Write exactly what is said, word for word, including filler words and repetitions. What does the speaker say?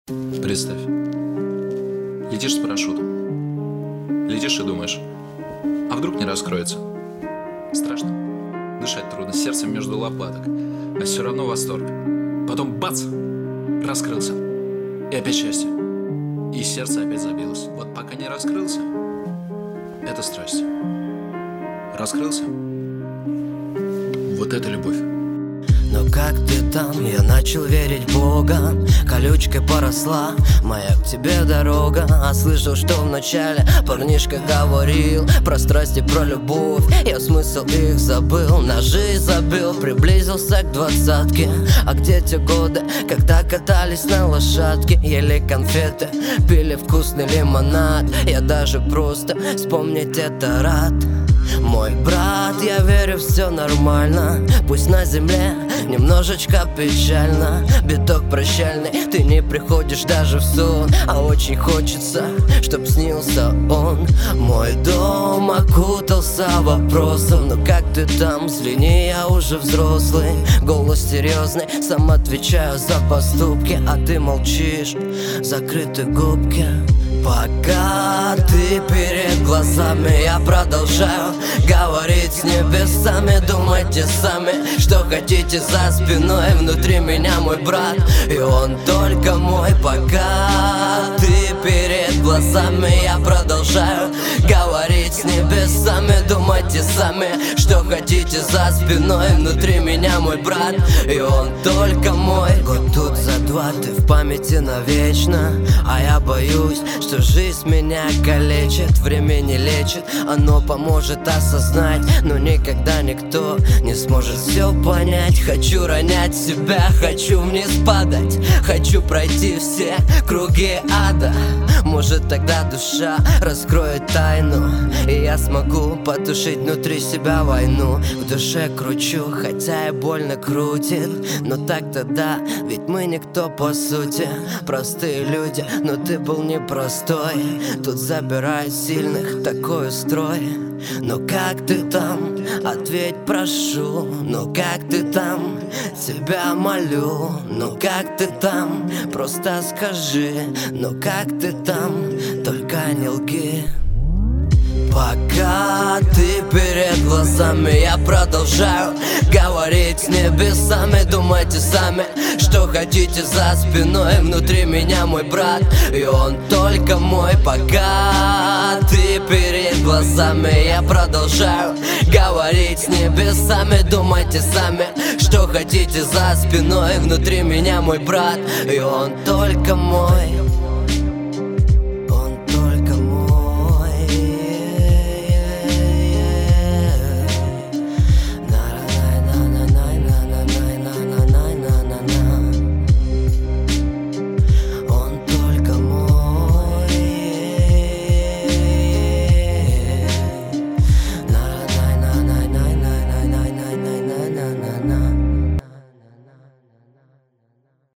Представь, летишь с парашютом. Летишь и думаешь, а вдруг не раскроется? Страшно, дышать трудно, сердцем между лопаток, а все равно восторг. Потом бац, раскрылся, и опять счастье, и сердце опять забилось. Вот пока не раскрылся, это страсть. Раскрылся, вот это любовь. Но как ты там? Я начал верить в Бога. Колючкой поросла моя к тебе дорога. А слышал, что вначале парнишка говорил про страсти, про любовь. Я смысл их забыл, на жизнь забил. Приблизился к двадцатке. А где те годы, когда катались на лошадке, ели конфеты, пили вкусный лимонад? Я даже просто вспомнить это рад. Мой брат, я верю, все нормально. Пусть на земле немножечко печально. Биток прощальный, ты не приходишь даже в сон. А очень хочется, чтоб снился он. Мой дом окутался вопросом: ну как ты там? Взгляни, я уже взрослый. Голос серьезный, сам отвечаю за поступки. А ты молчишь, закрыты губки. Пока ты перед глазами, я продолжаю говорить с небесами. Думайте сами, что хотите за спиной. Внутри меня мой брат, и он только мой. Пока ты перед глазами, я продолжаю говорить с небесами. Думайте сами, что хотите за спиной. Внутри меня мой брат, и он только мой. Год тут за два, ты в памяти навечно. А я боюсь, что жизнь меня калечит. Время не лечит, оно поможет осознать, но никогда никто не сможет все понять. Хочу ронять себя, хочу вниз падать, хочу пройти все круги ада. Может, тогда душа раскроет тайну, и я смогу потушить внутри себя войну. В душе кручу, хотя и больно крутит, но так-то да, ведь мы никто по сути. Простые люди, но ты был непростой. Тут забирают сильных, такой устрой. Ну как ты там? Ответь, прошу. Ну как ты там? Тебя молю. Ну как ты там? Просто скажи. Ну как ты там? Только не лги. Пока ты перед глазами, я продолжаю говорить с небесами. Думайте сами, что хотите за спиной. Внутри меня мой брат, и он только мой. Пока ты перед глазами, я продолжаю говорить с небесами. Думайте сами, что хотите за спиной. Внутри меня мой брат, и он только мой.